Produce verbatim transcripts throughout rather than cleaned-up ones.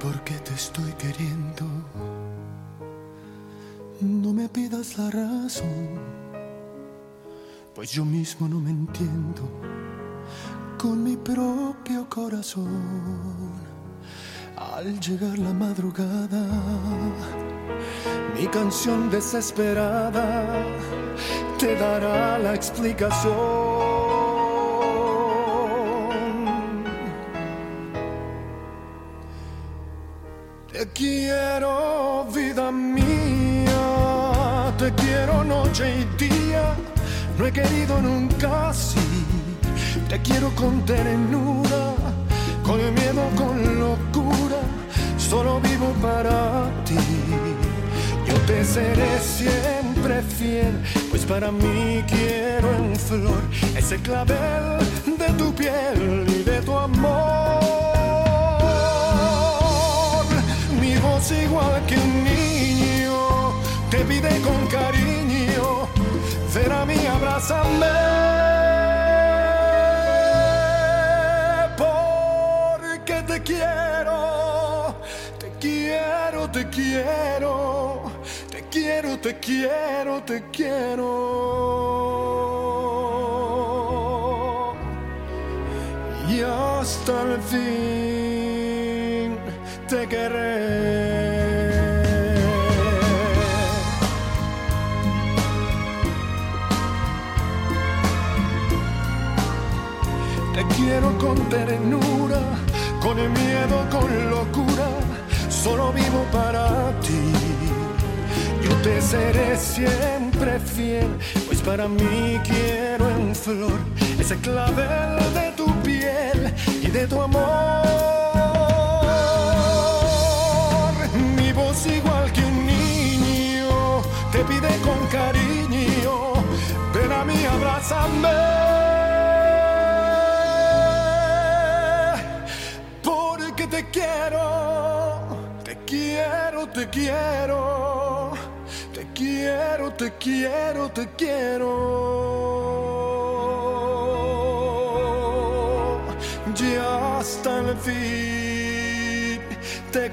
porque te estoy queriendo. No me pidas la razón, pues yo mismo no me entiendo con mi propio corazón. Al llegar la madrugada, mi canción desesperada te dará la explicación. Te quiero, vida mía, te quiero noche y día, no he querido nunca así. Te quiero con ternura, con miedo, con locura, solo vivo para ti. Yo te seré siempre fiel, pues para mí quiero en flor ese clavel de tu piel y de tu amor. Mi voz igual que un niño te pide con cariño, ven a mí, abrázame. Te quiero, te quiero, te quiero, te quiero, te quiero, te quiero. Y hasta el fin te querré. Te quiero con ternura, con el miedo, con locura, solo vivo para ti. Yo te seré siempre fiel, pues para mí quiero en flor ese clavel de tu piel y de tu amor. Mi voz igual que un niño te pide con cariño, ven a mí, abrázame. Te quiero, te quiero, te quiero, te quiero, te quiero, te quiero. Y hasta el fin te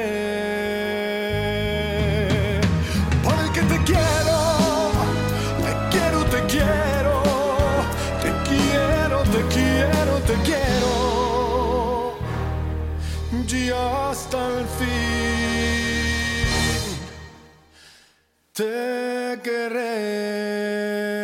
querré. Porque te quiero, te quiero, te quiero, te quiero, te quiero, te quiero. Y hasta el fin te querré.